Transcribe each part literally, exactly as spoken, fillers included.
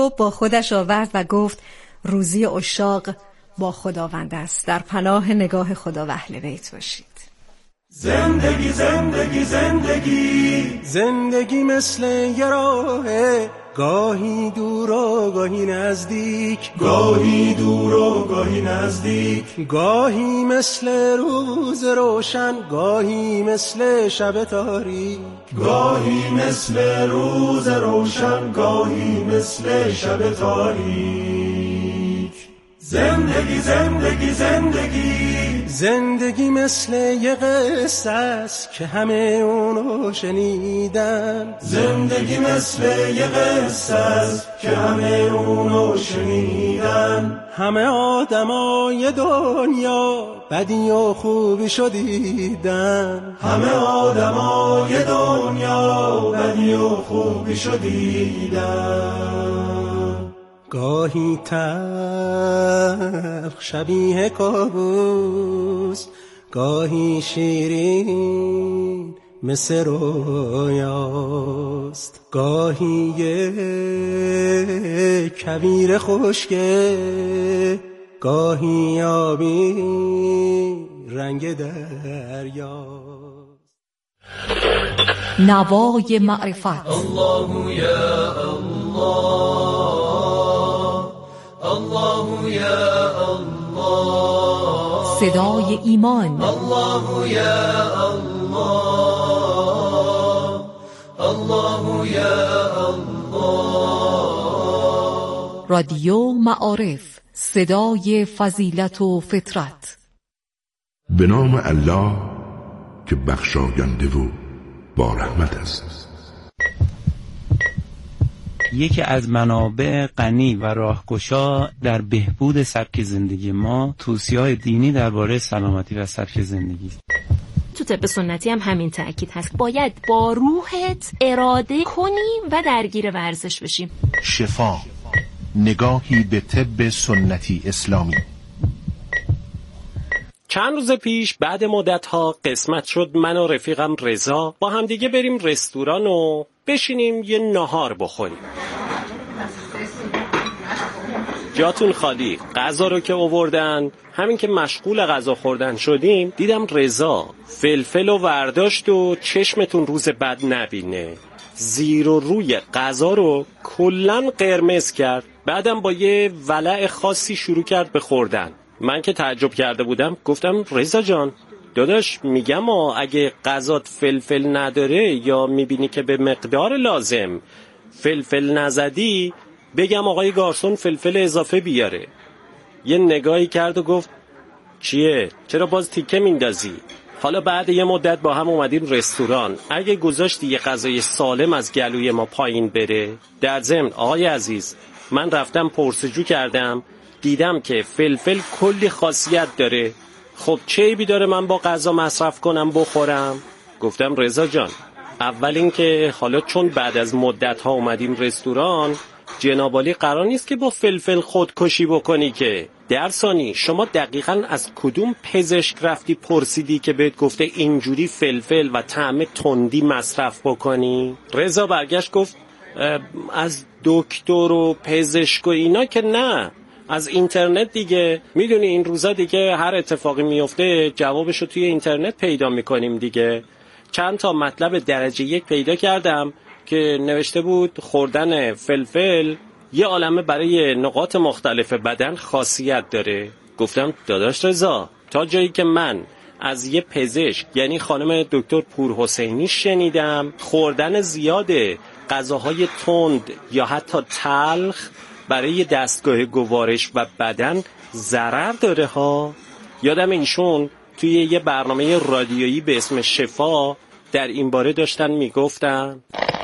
صبح با خودش آورد و گفت روزی عشاق با خداوند است. در پناه نگاه خدا و اهل بیت باشید. زندگی زندگی زندگی زندگی مثل یه راهه، گاهی دور و گاهی نزدیک، گاهی دور و گاهی نزدیک، گاهی مثل روز روشن، گاهی مثل شب تاریک، گاهی مثل روز روشن، گاهی مثل شب تاریک. زندگی زندگی زندگی زندگی مثل یه قصه است که همه اونو شنیدن، زندگی مثل یه قصه است که همه اونو شنیدن. همه آدمای دنیا بدی و خوبی شدیدن، همه آدمای دنیا بدی و خوبی شدیدن. گاهی تلخ شبیه کابوس، گاهی شیرین مثل رویاست، گاهی یه کویر خشکه، گاهی آبی رنگ دریاست. نوای معرفت. الله یا الله، الله یا الله، صدای ایمان. الله یا الله، الله یا الله. رادیو معارف، صدای فضیلت و فطرت. به نام الله که بخشاینده و با رحمت است. یکی از منابع غنی و راهگشا در بهبود سبک زندگی ما توصیه‌های دینی درباره سلامتی و سبک زندگی است. تو طب سنتی هم همین تأکید هست، باید با روحت اراده کنی و درگیر ورزش بشیم. شفا، نگاهی به طب سنتی اسلامی. چند روز پیش بعد مدت‌ها قسمت شد من و رفیقم رضا با همدیگه بریم رستوران و بشینیم یه ناهار بخوریم. جاتون خالی. غذا رو که آوردن، همین که مشغول غذا خوردن شدیم دیدم رضا فلفل و ورداشت و چشمتون روز بد نبینه، زیر و روی غذا رو کلن قرمز کرد. بعدم با یه ولع خاصی شروع کرد به خوردن. من که تعجب کرده بودم گفتم رضا جان داداش، میگم اگه غذات فلفل نداره یا میبینی که به مقدار لازم فلفل نزدی بگم آقای گارسون فلفل اضافه بیاره. یه نگاهی کرد و گفت چیه؟ چرا باز تیکه میندازی؟ حالا بعد یه مدت با هم اومدیم رستوران، اگه گذاشتی یه غذای سالم از گلوی ما پایین بره؟ در ضمن آقای عزیز، من رفتم پرسجو کردم دیدم که فلفل کلی خاصیت داره، خب چه عیبی داره من با غذا مصرف کنم بخورم؟ گفتم رضا جان، اول این که حالا چون بعد از مدت ها اومدیم رستوران، جنابالی قرار نیست که با فلفل خودکشی بکنی که. در ثانی شما دقیقاً از کدوم پزشک رفتی پرسیدی که بهت گفته اینجوری فلفل و طعم تندی مصرف بکنی؟ رضا برگشت گفت از دکتر و پزشک و اینا که نه، از اینترنت دیگه. میدونی این روزا دیگه هر اتفاقی میفته جوابشو توی اینترنت پیدا میکنیم دیگه. چند تا مطلب درجه یک پیدا کردم که نوشته بود خوردن فلفل یه عالمه برای نقاط مختلف بدن خاصیت داره. گفتم داداش رضا، تا جایی که من از یه پزشک یعنی خانم دکتر پورحسینی شنیدم خوردن زیاد غذاهای تند یا حتی تلخ برای دستگاه گوارش و بدن ضرر داره ها. یادم ایشون توی یه برنامه رادیویی به اسم شفا در این باره داشتن میگفتن.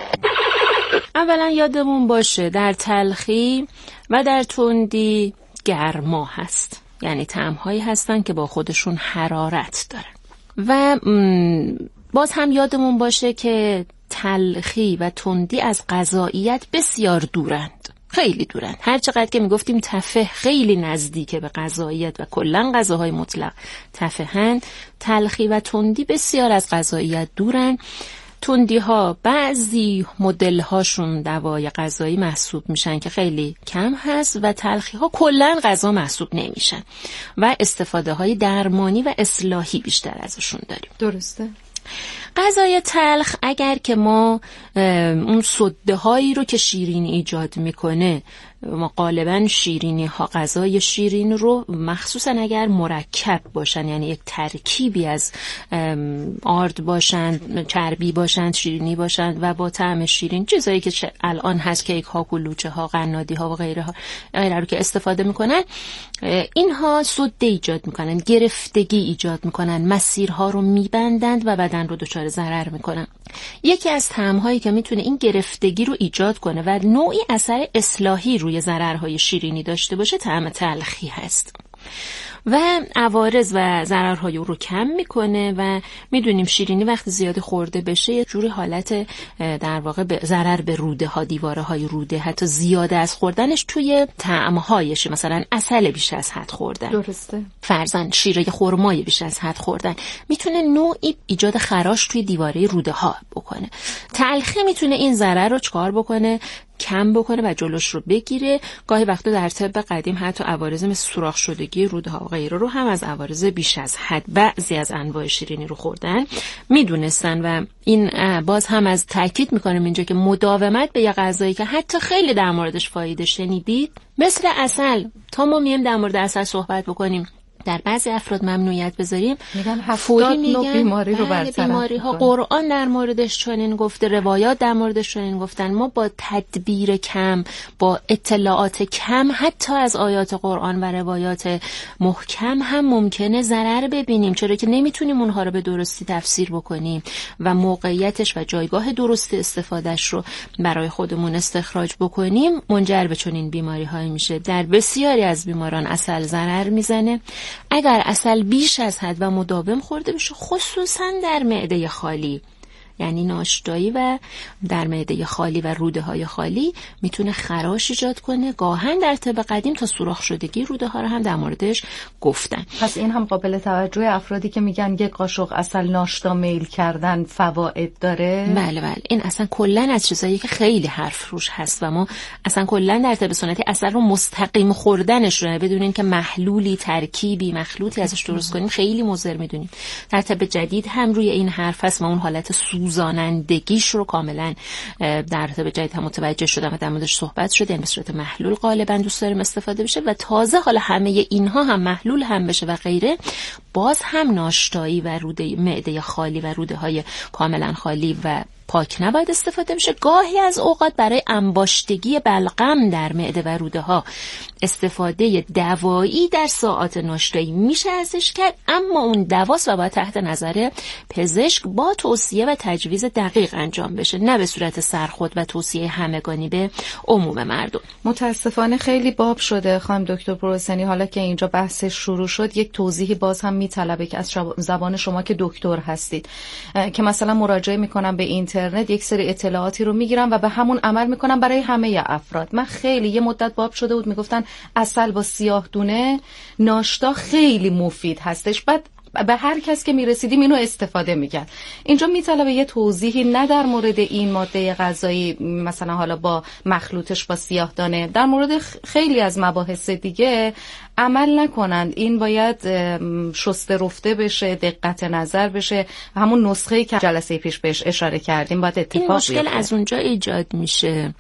اولا یادمون باشه در تلخی و در تندی گرما هست، یعنی طعم‌هایی هستن که با خودشون حرارت دارن. و باز هم یادمون باشه که تلخی و تندی از غذاییت بسیار دورند، خیلی دورن. هر چقدر که میگفتیم تفه خیلی نزدیکه به غذاییت و کلا غذاهای مطلق تفهن، تلخی و تندی بسیار از غذاییت دورن تندی ها بعضی مدل هاشون دوای غذایی محسوب میشن که خیلی کم هست و تلخی ها کلا غذا محسوب نمیشن و استفاده های درمانی و اصلاحی بیشتر ازشون داریم. درسته. غذای تلخ اگر که ما اون سده هایی رو که شیرینی ایجاد میکنه، ما غالبا شیرینی ها، غذای شیرین رو مخصوصا اگر مرکب باشن، یعنی یک ترکیبی از آرد باشند، چربی باشند، شیرینی باشند و با طعم شیرین، چیزایی که الان هست، کیک ها، کلوچه ها، قنادی ها و غیره ها غیره رو که استفاده میکنن، اینها سده ایجاد میکنن، گرفتگی ایجاد میکنن، مسیرها رو میبندند و بدن رو دچار ضرر میکنن. یکی از طعم‌هایی که میتونه این گرفتگی رو ایجاد کنه و نوعی اثر اصلاحی روی ضررهای شیرینی داشته باشه، طعم تلخی هست و عوارض و ضررهای او رو کم میکنه و میدونیم شیرینی وقتی زیاد خورده بشه یه جوری حالت در واقع به ضرر به روده ها، دیواره های روده، حتی زیاده از خوردنش توی طعمهایش، مثلا عسل بیش از حد خوردن، درسته، فرضاً شیره خرمای بیش از حد خوردن، میتونه نوعی ایجاد خراش توی دیواره روده ها بکنه. تلخی میتونه این ضرر رو چکار بکنه؟ کم بکنه و جلوش رو بگیره. گاهی وقتا در طب قدیم حتی عوارض مثل سوراخ شدگی روده ها و غیره رو هم از عوارض بیش از حد بعضی از انواع شیرینی رو خوردن میدونستن و این باز هم از تاکید میکنم اینجا که مداومت به یه غذایی که حتی خیلی در موردش فایده شنیدید، مثل عسل، تا ما میم در مورد عسل صحبت بکنیم در بعضی افراد ممنوعیت بذاریم، میگن هفتاد نوع بیماری رو برطرف بیماری ها. قرآن در موردش چنین گفته، روایات در موردش چنین گفتن. ما با تدبیر کم، با اطلاعات کم، حتی از آیات قرآن و روایات محکم هم ممکنه ضرر ببینیم، چرا که نمیتونیم اونها رو به درستی تفسیر بکنیم و موقعیتش و جایگاه درست استفادهش رو برای خودمون استخراج بکنیم، منجر به چنین بیماری هایی میشه. در بسیاری از بیماران عسل ضرر میزنه اگر عسل بیش از حد و مداوم خورده بشه، خصوصا در معده خالی، یعنی ناشتایی و در معده خالی و روده های خالی میتونه خراش ایجاد کنه. گاهن در طب قدیم تا سوراخ شدگی روده ها رو هم در موردش گفتن. پس این هم قابل توجه افرادی که میگن یک قاشق عسل ناشتا میل کردن فواید داره؟ بله بله، این اصلا کلا از چیزایی که خیلی حرف روش هست و ما اصلا کلا در طب سنتی عسل رو مستقیم خوردنش رو بدون اینکه محلولی، ترکیبی، مخلوطی ازش درست کنیم خیلی مضر میدونیم. در طب جدید هم روی این حرف هست، ما اون حالت سوزانندگیش رو کاملا در طب جدید هم متوجه شدم و در موردش صحبت شده. این به صورت محلول غالبا دوست داریم استفاده بشه و تازه حالا همه اینها هم محلول هم بشه و غیره، باز هم ناشتایی و روده معده خالی و روده های کاملا خالی و پاک نباید استفاده بشه. گاهی از اوقات برای انباشتگی بلغم در معده و روده ها استفاده دوایی در ساعات ناشتایی میشه ازش کرد، اما اون دواست و باید تحت نظر پزشک با توصیه و تجویز دقیق انجام بشه، نه به صورت سرخود و توصیه همگانی به عموم مردم. متاسفانه خیلی باب شده خانم دکتر پروسنی. حالا که اینجا بحثش شروع شد، یک توضیحی باز هم میطلبه که از زبان شما که دکتر هستید، که مثلا مراجعه میکنم به اینترنت، یک سری اطلاعاتی رو میگیرم و به همون عمل میکنم برای همه افراد. من خیلی یه مدت باب شده بود میگفتن عسل با سیاه دونه ناشتا خیلی مفید هستش، بعد به هر کس که میرسیدیم اینو استفاده میکرد. اینجا میطلبه یه توضیحی، نه در مورد این ماده غذایی مثلا حالا با مخلوطش با سیاه دانه، در مورد خیلی از مباحث دیگه عمل نکنند. این باید شسته رفته بشه، دقت نظر بشه، همون نسخه‌ای که جلسه پیش بهش اشاره کردیم باید اتفاق بیفته. این مشکل از اونجا ایجاد میشه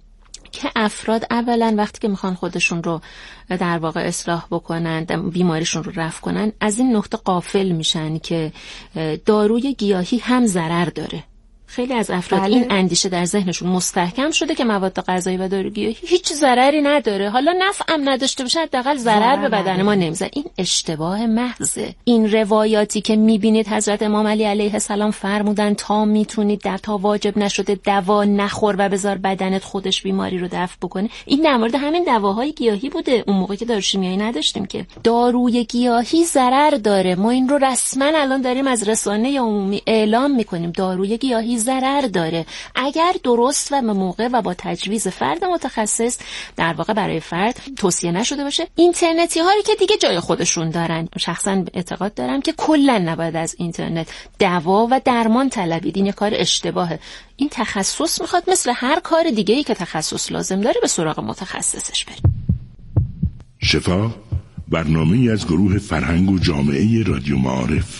که افراد اولا وقتی که میخوان خودشون رو در واقع اصلاح بکنن، بیماریشون رو رفع کنن، از این نقطه غافل میشن که داروی گیاهی هم ضرر داره. خیلی از افراد بله. این اندیشه در ذهنشون مستحکم شده که مواد غذایی و داروی گیاهی هیچ ضرری نداره، حالا نفع هم نداشته باشه حداقل ضرر به بدن ما نمیزنه. این اشتباه محضه. این روایاتی که میبینید حضرت امام علی علیه السلام فرمودن تا میتونید در تا واجب نشده دوا نخور و بذار بدنت خودش بیماری رو دفع بکنه، این در مورد همین دواهای گیاهی بوده. اون موقع که دارو شیمیایی نداشتیم که. داروی گیاهی ضرر داره، ما این رو رسما الان داریم از رسانه عمومی اعلام میکنیم. داروی گیاهی روحی ضرر داره اگر درست و به موقع و با تجویز فرد متخصص در واقع برای فرد توصیه نشده باشه. اینترنتی هایی که دیگه جای خودشون دارن، شخصا اعتقاد دارم که کلا نباید از اینترنت دوا و درمان طلبید. این یه کار اشتباهه. این تخصص میخواد مثل هر کار دیگه‌ای که تخصص لازم داره به سراغ متخصصش بره. شفا، برنامه‌ای از گروه فرهنگ و جامعه رادیو معارف.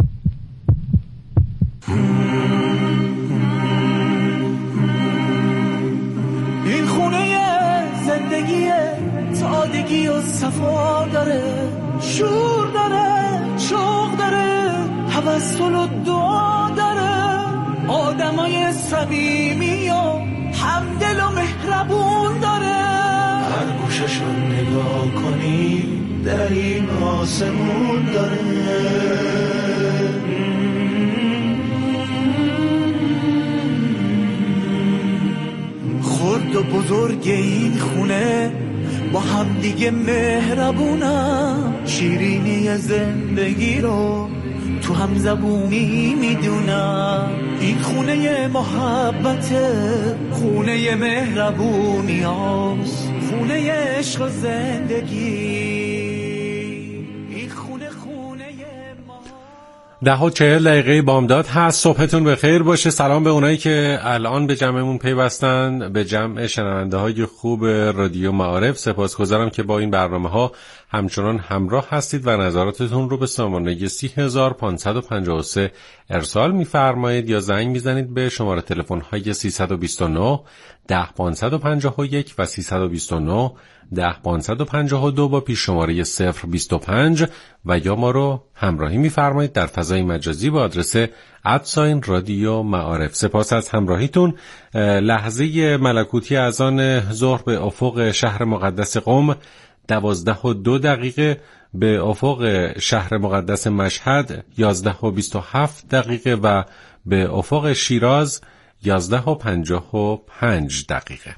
این خونه زندگی سادگی و صفا داره، شور داره، شوق داره، توسل و دعا داره، آدمای صمیمی و همدل و مهربون داره. هر گوششو نگاه کنی در این آسمون داره. خرد و بزرگ این خونه با هم دیگه مهربونم، شیرینی زندگی رو تو هم زبونی میدونم. این خونه محبته، خونه مهربونی هاست، خونه عشق و زندگی. این خونه خونه ما. ده و چهل دقیقه بامداد هست. صبحتون بخیر باشه. سلام به اونایی که الان به جمعمون پیوستن، به جمع شنونده های خوب رادیو معارف. سپاسگزارم که با این برنامه ها همچنان همراه هستید و نظراتتون رو به سامانه سی هزار و پانصد و پنجاه و سه ارسال می‌فرمایید یا زنگ میزنید به شماره تلفن های سیصد و بیست و نه ده پانصد و پنجاه و یک و سیصد و بیست و نه ده پانصد و پنجاه و دو با پیش شماره صفر بیست و پنج و یا ما رو همراهی می‌فرمایید در فضای مجازی با آدرس ادساین رادیو معارف. سپاس از همراهیتون. لحظه ملکوتی اذان ظهر به افق شهر مقدس قم، دوازده و دو دقیقه به افق شهر مقدس مشهد، یازده و بیست و هفت دقیقه و به افق شیراز یازده و پنجاه و پنج دقیقه.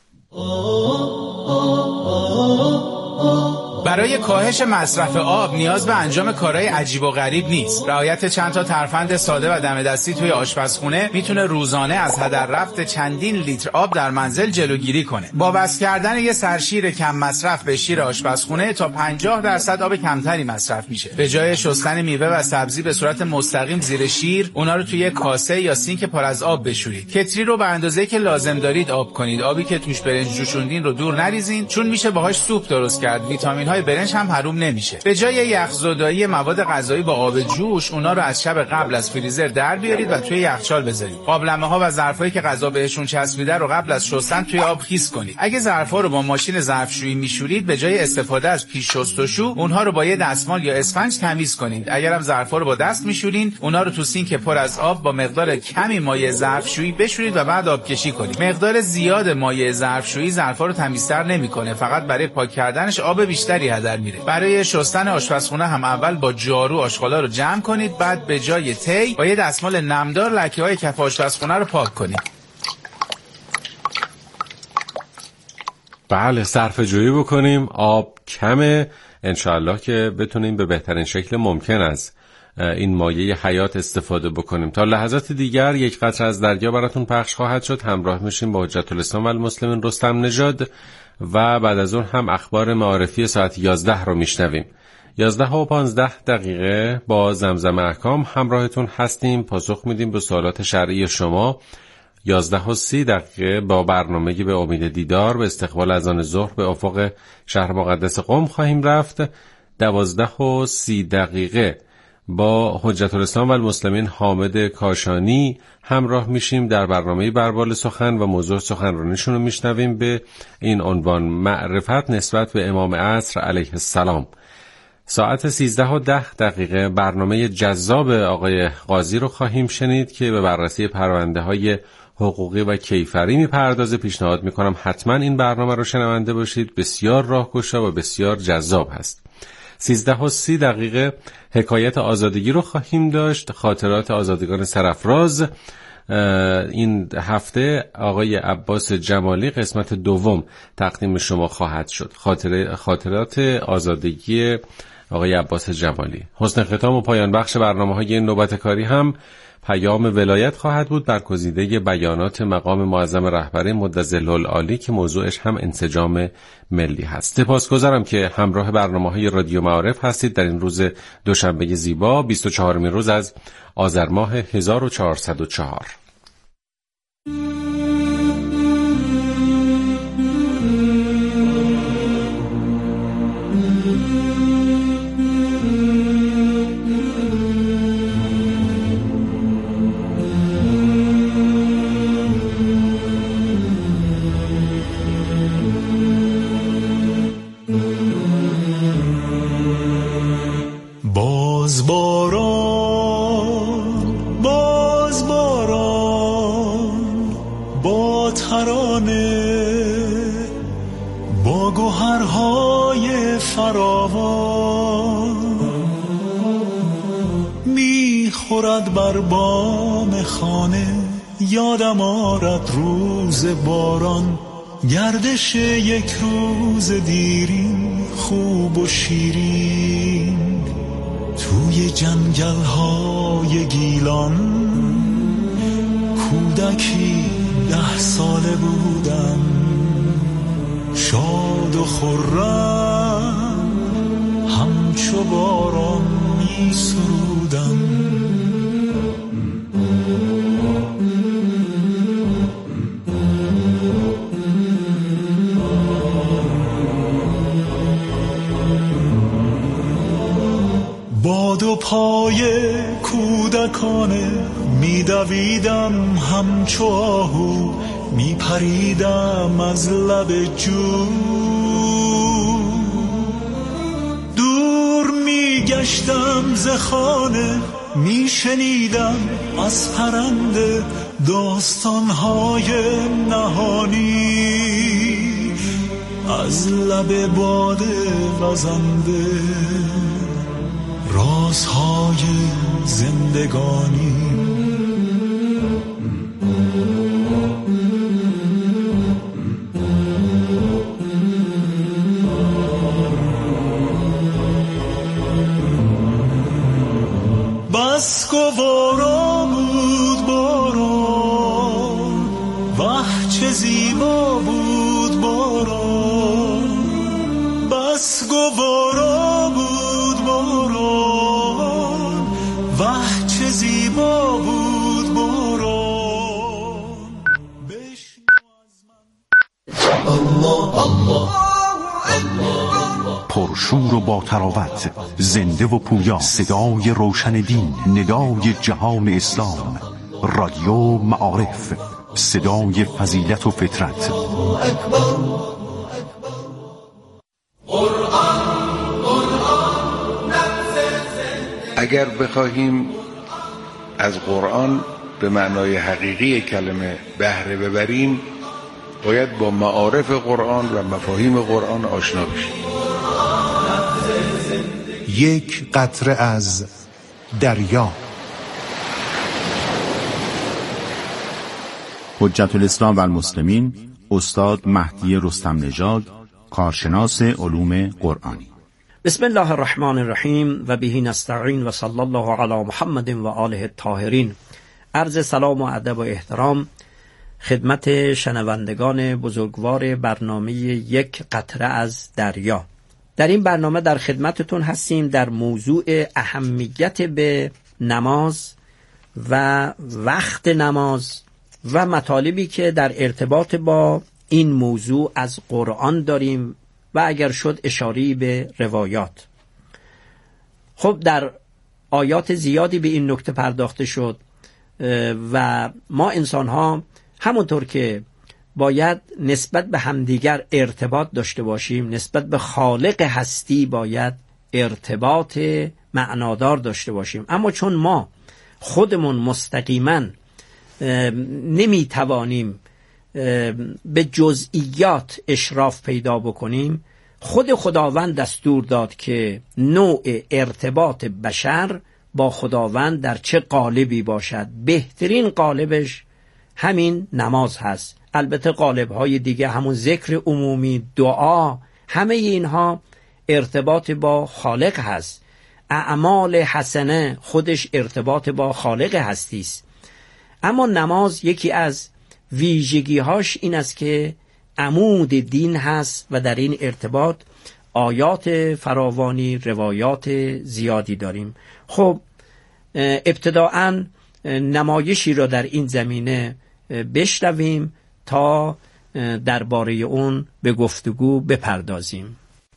برای کاهش مصرف آب نیاز به انجام کارهای عجیب و غریب نیست. رعایت چند تا ترفند ساده و دم دستی توی آشپزخونه میتونه روزانه از هدر رفت چندین لیتر آب در منزل جلوگیری کنه. با وصل کردن یه سرشیر کم مصرف به شیر آشپزخونه تا پنجاه درصد آب کمتری مصرف میشه. به جای شستن میوه و سبزی به صورت مستقیم زیر شیر، اونا رو توی کاسه یا سینک پر از آب بشورید. کتری رو به اندازه‌ای که لازم دارید آب کنید. آبی که توش برنج جوشوندین رو دور نریزین، چون میشه باهاش سوپ درست کرد. ویتامین های برنج هم حروم نمیشه. به جای یخزدایی مواد غذایی با آب جوش، اونا رو از شب قبل از فریزر در بیارید و توی یخچال بذارید. قابلمه ها و ظرفایی که غذا بهشون چسبیده رو قبل از شستن توی آب خیس کنید. اگه ظرفا رو با ماشین ظرفشویی میشورید، به جای استفاده از پیش شستشو، اونها رو با یه دستمال یا اسفنج تمیز کنید. اگرم ظرفا رو با دست میشورین، اونا رو تو سینک پر از آب با مقدار کمی مایع ظرفشویی بشورید و بعد آبکشی کنید. مقدار زیاد مایع ظرفشویی ظرفا رو تمیزتر نمیکنه، فقط برای پاک کردنش آب بیشتری هدر میره. برای شستن آشپزخونه هم اول با جارو آشغالا رو جمع کنید، بعد به جای تی با یه دستمال نمدار لکه‌های کف آشپزخونه رو پاک کنید. بله، صرفه‌جویی بکنیم. آب کمه، انشاءالله که بتونیم به بهترین شکل ممکن از این مایه حیات استفاده بکنیم. تا لحظات دیگر یک قطره از دریا براتون پخش خواهد شد. همراه میشیم با حجت الاسلام و المسلمین رستم نژاد و بعد از اون هم اخبار معارفی ساعت یازده رو میشنویم. یازده و پانزده دقیقه با زمزم احکام همراهتون هستیم، پاسخ میدیم به سوالات شرعی شما. یازده و سی دقیقه با برنامه به امید دیدار به استقبال اذان ظهر به افق شهر مقدس قم خواهیم رفت. دوازده و سی دقیقه با حجت الاسلام و المسلمین حامد کاشانی همراه میشیم در برنامه بربال سخن و موضوع سخنرانیشون رو میشنویم به این عنوان: معرفت نسبت به امام عصر علیه السلام. ساعت سیزده و ده دقیقه برنامه جذاب آقای قاضی رو خواهیم شنید که به بررسی پرونده های حقوقی و کیفری میپردازه. پیشنهاد میکنم حتما این برنامه رو شنونده باشید، بسیار راهگشا و بسیار جذاب هست. سیزده و سی دقیقه حکایت آزادگی رو خواهیم داشت، خاطرات آزادگان سرافراز. این هفته آقای عباس جمالی قسمت دوم تقدیم شما خواهد شد. خاطر خاطرات آزادگی آقای عباس جمالی. حسن ختام و پایان بخش برنامه‌های این نوبت کاری هم پیام ولایت خواهد بود، برگزیده بیانات مقام معظم رهبری مدظل‌العالی که موضوعش هم انسجام ملی هست. سپاسگزارم که همراه برنامه‌های رادیو معارف هستید در این روز دوشنبه زیبا، بیست و چهارمین روز از آذر ماه هزار و چهارصد و چهار. باز باران باز باران با ترانه با گوهرهای فراوان میخورد بر بام خانه، یادم آرد روز باران، گردش یک روز دیرین خوب و شیرین توی جنگل های گیلان. کودکی ده ساله بودم، شاد و خرم همچو باران می سرودم. با دو پای کودکانه میدویدم همچو آهو، میپریدم از لب جو، دور میگشتم ز خانه، میشنیدم از پرنده داستانهای نهانی، از لب باده وزنده رازهای زندگانی. بس گوارا بود باران، وح چه زیبا بود باران، بس گوارا بود باران، وح چه زیبا بود باران. الله الله پرشور و با تراوت، زنده و پویا، صدای روشن دین، ندای جهان اسلام، رادیو معارف، صدای فضیلت و فطرت. اگر بخواهیم از قرآن به معنای حقیقی کلمه بهره ببریم، باید با معارف قرآن و مفاهیم قرآن آشنا بشیم. یک قطره از دریا. حجت الاسلام و المسلمین استاد مهدی رستم نژاد، کارشناس علوم قرآنی. بسم الله الرحمن الرحیم و به نستعین و صلی الله علی محمد و آله الطاهرین. عرض سلام و ادب و احترام خدمت شنوندگان بزرگوار برنامه یک قطره از دریا. در این برنامه در خدمتتون هستیم در موضوع اهمیت به نماز و وقت نماز و مطالبی که در ارتباط با این موضوع از قرآن داریم و اگر شد اشاری به روایات. خب در آیات زیادی به این نکته پرداخته شد و ما انسان ها همونطور که باید نسبت به همدیگر ارتباط داشته باشیم، نسبت به خالق هستی باید ارتباط معنادار داشته باشیم، اما چون ما خودمون مستقیما نمی توانیم به جزئیات اشراف پیدا بکنیم، خود خداوند دستور داد که نوع ارتباط بشر با خداوند در چه قالبی باشد. بهترین قالبش همین نماز هست. البته قالب‌های دیگه همون ذکر عمومی، دعا، همه اینها ارتباط با خالق هست. اعمال حسنه خودش ارتباط با خالق هستی است. اما نماز یکی از ویژگی‌هاش این است که عمود دین هست و در این ارتباط آیات فراوانی، روایات زیادی داریم. خب ابتداعاً نمایشی را در این زمینه بشنویم تا درباره اون به گفتگو بپردازیم.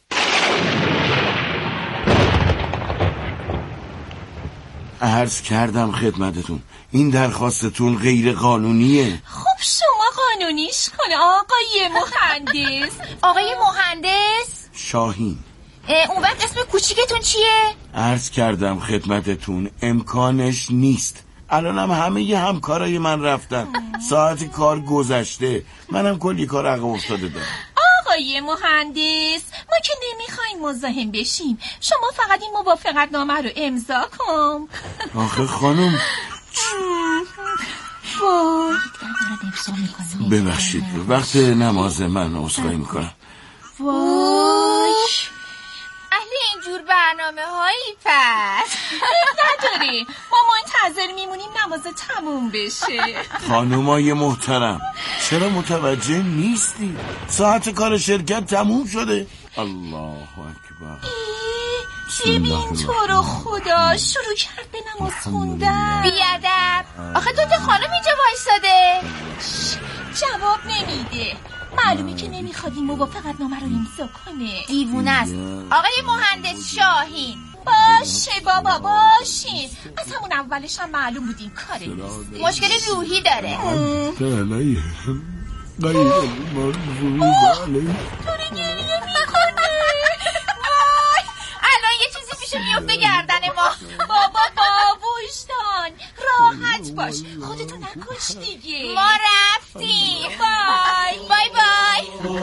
عرض کردم خدمتتون این درخواستتون غیر قانونیه. خب شما قانونیش کن آقای مهندس. آقای مهندس شاهین. اون وقت اسم کوچیکتون چیه؟ عرض کردم خدمتتون امکانش نیست. الانم همه ی همکارای من رفتن. ساعت کار گذشته. منم کلی کار عقب افتاده دارم. آقای مهندس ما که نمیخوایم مزاحم بشیم، شما فقط این موافقت نامه رو امضا کن. آخه خانم ببخشید وقت نماز من عذرخواهی میکنم. وای اهل اینجور برنامه هایی پس نداره. ما منتظر میمونیم نماز تموم بشه. خانومای محترم چرا متوجه نیستی؟ ساعت کار شرکت تموم شده. الله اکبر. ببین تو رو خدا شروع کرد به نماز خوندن. بیادب آخه دو تا خانم اینجا وایساده جواب نمیده. معلومی که نمیخواد این موافقت نامه رو امضا کنه. دیوونه است. آقای مهندس شاهین باشه بابا باشین. از همون اولش هم معلوم بود این کاره نیست. مشکل روحی داره. علیه غیر المغضوب علیهم. داره گریه میکنه. وای الان یه چیزی پیش میفته گردن ما. بابا بابوشتان راحت باش خودتو نکش دیگه. ما رفتیم. بای بای بای.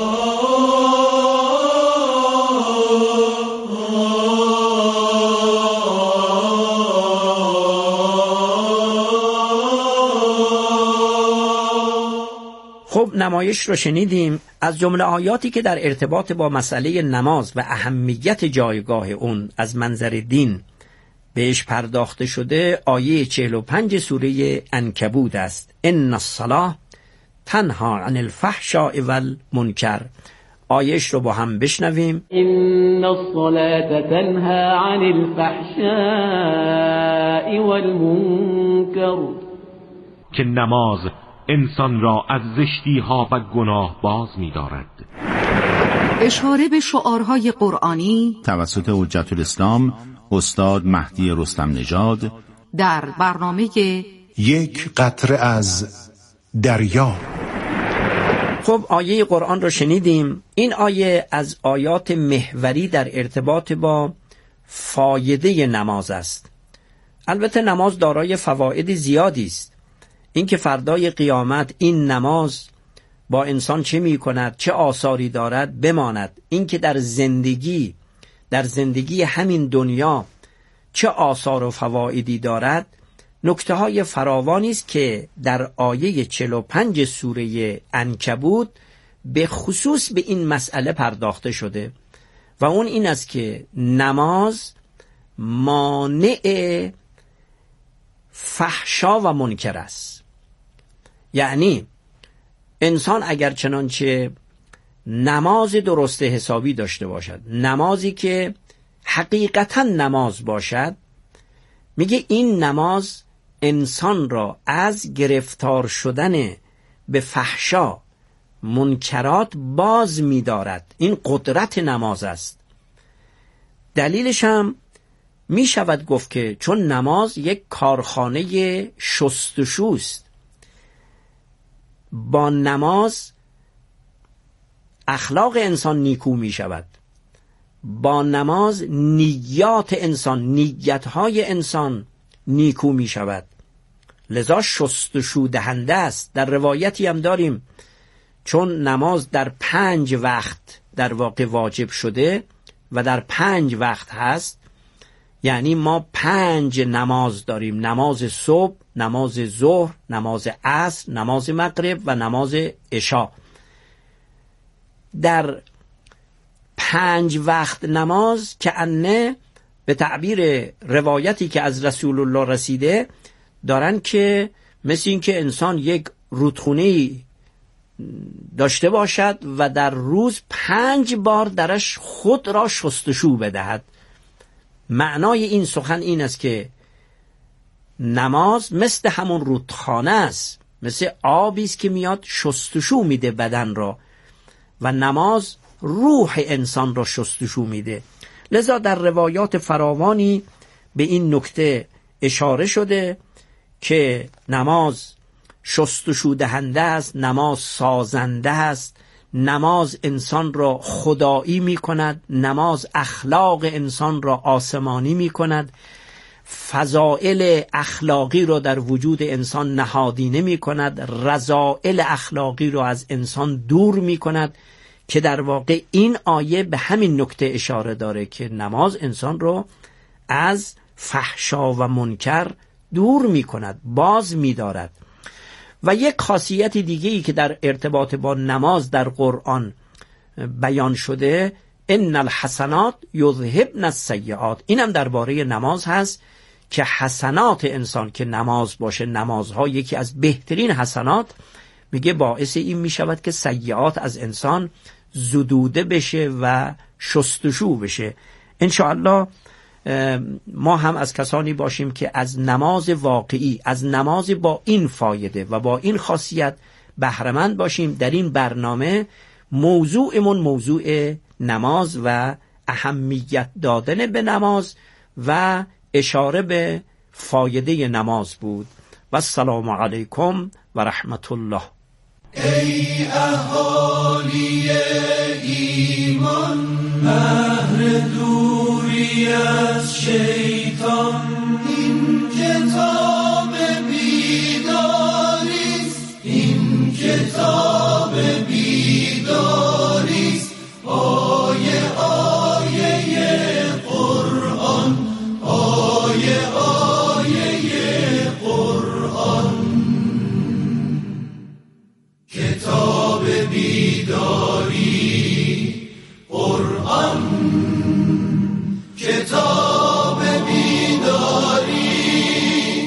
خب نمایش رو شنیدیم. از جمله آیاتی که در ارتباط با مسئله نماز و اهمیت جایگاه اون از منظر دین بهش پرداخته شده آیه چهل و پنج سوره عنکبوت است. ان الصلاة تنها عن الفحشاء والمنکر. آیهش رو با هم بشنویم. ان الصلاة تنها عن الفحشاء والمنکر. که نماز انسان را از زشتی ها و گناه باز می دارد. اشاره به شعارهای قرآنی توسط حجت الاسلام استاد مهدی رستم نژاد در برنامه یک قطره از دریا. خب آیه قرآن رو شنیدیم. این آیه از آیات محوری در ارتباط با فایده نماز است. البته نماز دارای فواید زیادی است. اینکه فردای قیامت این نماز با انسان چه می کند، چه آثاری دارد بماند. اینکه در زندگی در زندگی همین دنیا چه آثار و فوایدی دارد نکته های فراوانی است که در آیه چهل و پنج سوره عنکبوت به خصوص به این مسئله پرداخته شده و اون این است که نماز مانع فحشا و منکر است. یعنی انسان اگر چنانچه نماز درست حسابی داشته باشد، نمازی که حقیقتا نماز باشد، میگه این نماز انسان را از گرفتار شدن به فحشا منکرات باز می‌دارد. این قدرت نماز است. دلیلش هم می شود گفت که چون نماز یک کارخانه شستشوست، با نماز اخلاق انسان نیکو می شود، با نماز نیات انسان نیتهای انسان نیکو می شود، لذا شستشو دهنده است. در روایتی هم داریم چون نماز در پنج وقت در واقع واجب شده و در پنج وقت هست، یعنی ما پنج نماز داریم: نماز صبح، نماز ظهر، نماز عصر، نماز مغرب و نماز عشا. در پنج وقت نماز که انه به تعبیر روایتی که از رسول الله رسیده دارن که مثل این که انسان یک رودخونه‌ای داشته باشد و در روز پنج بار درش خود را شستشو بدهد. معنای این سخن این است که نماز مثل همون رودخانه است، مثل آبی است که میاد شستشو میده بدن را و نماز روح انسان را شستشو میده. لذا در روایات فراوانی به این نکته اشاره شده که نماز شستشو دهنده است، نماز سازنده است، نماز انسان را خدایی می کند، نماز اخلاق انسان را آسمانی می کند، فضائل اخلاقی را در وجود انسان نهادینه می کند، رذائل اخلاقی را از انسان دور می کند، که در واقع این آیه به همین نکته اشاره داره که نماز انسان را از فحشا و منکر دور می کند، باز می دارد. و یک خاصیت دیگه‌ای که در ارتباط با نماز در قرآن بیان شده، ان الحسنات یذهبن السیئات، اینم درباره نماز هست که حسنات انسان که نماز باشه، نمازها یکی از بهترین حسنات، میگه باعث این میشود که سیئات از انسان زدوده بشه و شستشو بشه. انشاءالله ما هم از کسانی باشیم که از نماز واقعی، از نماز با این فایده و با این خاصیت بهره‌مند باشیم. در این برنامه موضوعمون موضوع نماز و اهمیت دادن به نماز و اشاره به فایده نماز بود. و السلام علیکم و رحمت الله. ای اهالی ایمان، بهر دوری از شیطان، این کتاب بیداریست، این کتاب بیداریست، آیه آیه قرآن، آیه آیه قرآن، کتاب بیداری قرآن، کتاب بیداری.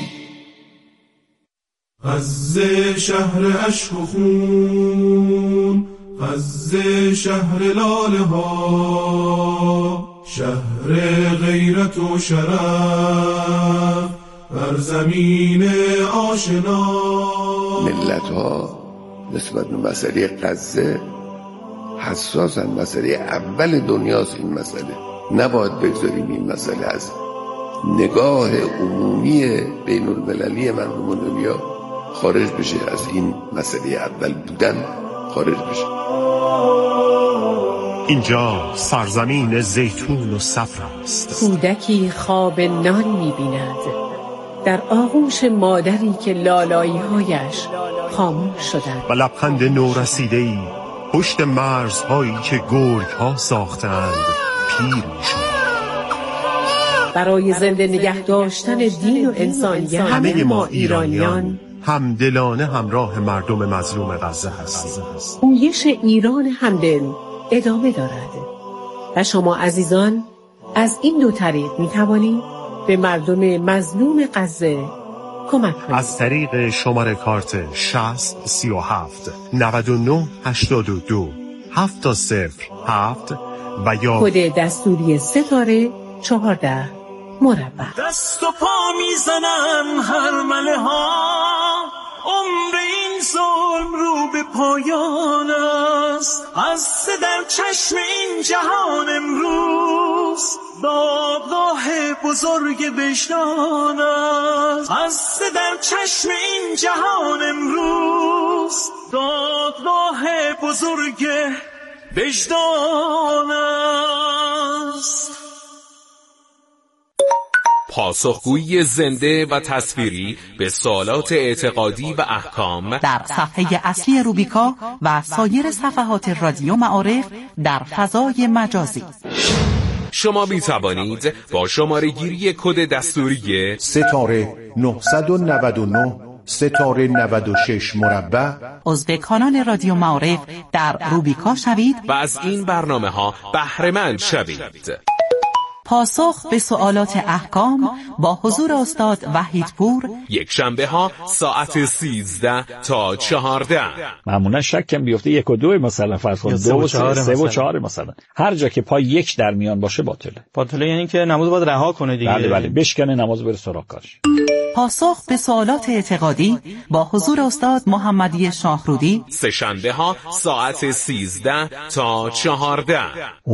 غزه شهر عشق و خون، غزه شهر لاله ها، شهر غیرت و شرف بر زمین آشنا. ملت ها نسبت به مسئله غزه حساسن، مسئله اول دنیاست این مسئله. نباید بگذاریم این مسئله از نگاه عمومی بین المللی مردم دنیا خارج بشه، از این مسئله اول بودن خارج بشه. اینجا سرزمین زیتون و صفر است. کودکی خواب نان می‌بیند در آغوش مادری که لالایی‌هایش خاموش شدند و لبخند نورسیده‌ای پشت مرزهایی که گرگ‌ها ساختند پیر می‌شد. برای زنده نگه داشتن دین و انسانیت همه ما ایرانیان همدلانه همراه مردم مظلوم غزه هستیم. پویش ایران همدل ادامه دارد و شما عزیزان از این دو طریق می توانید به مردم مظلوم غزه کمک کنید. از طریق شماره کارت شصت سی و هفت نود و نه هشتاد و دو هفت صفر هفت و یا کد دستوری ستاره چهارده مربع. دست و پا میزنن هرمله ها، عمر این ظلم رو به پایان است. از در چشم این جهان امروز دادگاه بزرگ وجدان است. از در چشم این جهان امروز دادگاه بزرگ وجدان است. پاسخگویی زنده و تصویری به سوالات اعتقادی و احکام در صفحه اصلی روبیکا و سایر صفحات رادیو معارف در فضای مجازی. شما می توانید با شماره گیری کد دستوری ستاره نه نه نه ستاره نود و شش مربع عضو کانال رادیو معارف در روبیکا شوید و از این برنامه ها بهره مند شوید. پاسخ به سوالات احکام با حضور استاد وحیدپور، یک شنبه ها ساعت سیزده تا چهارده. معمولا شکم بیفته یک و دو مثلا فرض کن دو و چهار سه و چهار مثلا. هر جا که پای یک در میان باشه باطله. باطله یعنی که نماز باید رها کنه دیگه. بله بله بشکنه نماز بره سراغ کارش. پاسخ به سوالات اعتقادی با حضور استاد محمدی شاهرودی، سه شنبه ها ساعت سیزده تا چهارده.